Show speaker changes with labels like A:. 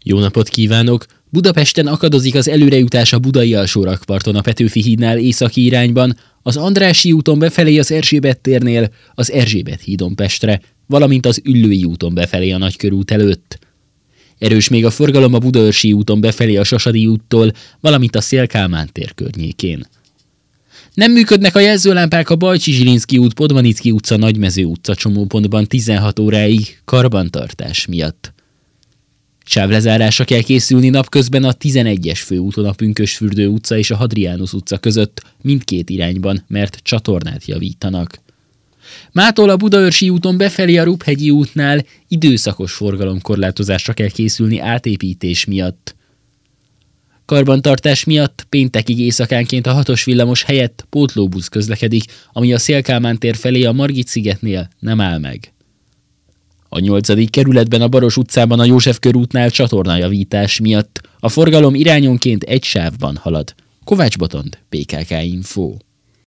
A: Jó napot kívánok! Budapesten akadozik az előrejutás a budai alsórakparton a Petőfi hídnál északi irányban, az Andrássy úton befelé az Erzsébet térnél, az Erzsébet hídon Pestre, valamint az Üllői úton befelé a Nagykörút előtt. Erős még a forgalom a Budaörsi úton befelé a Sasadi úttól, valamint a Széll-Kálmán tér környékén. Nem működnek a jelzőlámpák a Bajcsy-Zsilinszky út, Podmanicki utca, Nagymező utca csomópontban 16 óráig karbantartás miatt. Sávlezárásra kell készülni napközben a 11-es főúton a Pünkösdfürdő utca és a Hadrianus utca között mindkét irányban, mert csatornát javítanak. Mától a Budaörsi úton befelé a Ruphegyi útnál időszakos forgalomkorlátozásra kell készülni átépítés miatt. Karbantartás miatt péntekig éjszakánként a 6-os villamos helyett pótlóbusz közlekedik, ami a Széll-Kálmán tér felé a Margit-szigetnél nem áll meg. A 8. kerületben a Baros utcában a József körútnál csatornajavítás miatt a forgalom irányonként egy sávban halad. Kovács Botond, PKK Info.